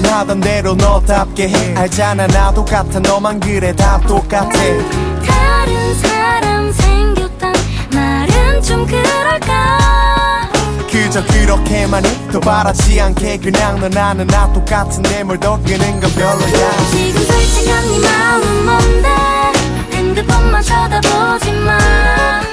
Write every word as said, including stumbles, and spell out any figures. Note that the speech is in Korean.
넌 하던 대로 너답게 해 알잖아 나도 같아 너만 그래 다 똑같아 다른 사람 생겼단 말은 좀 그럴까 그저 그렇게만 해 더 바라지 않게 그냥 너 나는 나 똑같은데 뭘 더 끄는 건 별로야 지금 솔직한 네 마음은 뭔데 핸드폰만 쳐다보지 마